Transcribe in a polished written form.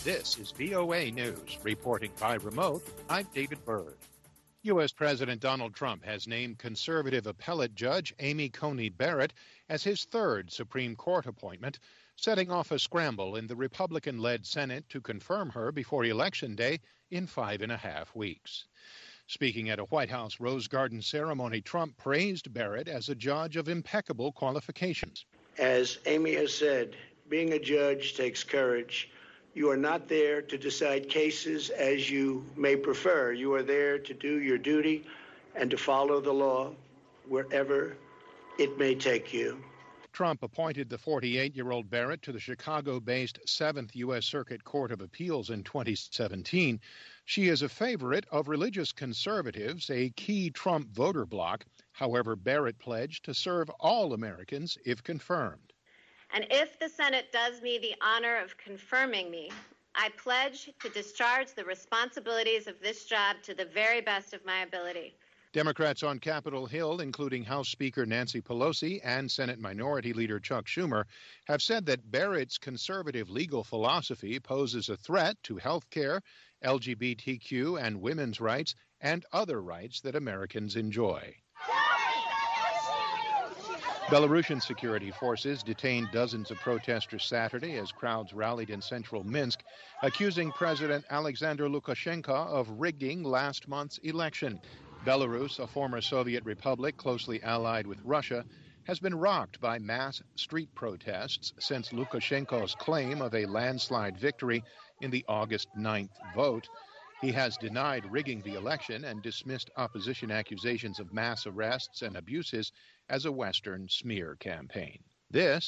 This is VOA News. Reporting by remote, I'm David Byrd. U.S. President Donald Trump has named conservative appellate judge Amy Coney Barrett as his third Supreme Court appointment, setting off a scramble in the Republican-led Senate to confirm her before Election Day in 5.5 weeks. Speaking at a White House Rose Garden ceremony, Trump praised Barrett as a judge of impeccable qualifications. As Amy has said, being a judge takes courage. You are not there to decide cases as you may prefer. You are there to do your duty and to follow the law wherever it may take you. Trump appointed the 48-year-old Barrett to the Chicago-based 7th U.S. Circuit Court of Appeals in 2017. She is a favorite of religious conservatives, a key Trump voter bloc. However, Barrett pledged to serve all Americans if confirmed. And if the Senate does me the honor of confirming me, I pledge to discharge the responsibilities of this job to the very best of my ability. Democrats on Capitol Hill, including House Speaker Nancy Pelosi and Senate Minority Leader Chuck Schumer, have said that Barrett's conservative legal philosophy poses a threat to health care, LGBTQ and women's rights, and other rights that Americans enjoy. Belarusian security forces detained dozens of protesters Saturday as crowds rallied in central Minsk, accusing President Alexander Lukashenko of rigging last month's election. Belarus, a former Soviet republic closely allied with Russia, has been rocked by mass street protests since Lukashenko's claim of a landslide victory in the August 9th vote. He has denied rigging the election and dismissed opposition accusations of mass arrests and abuses as a Western smear campaign. This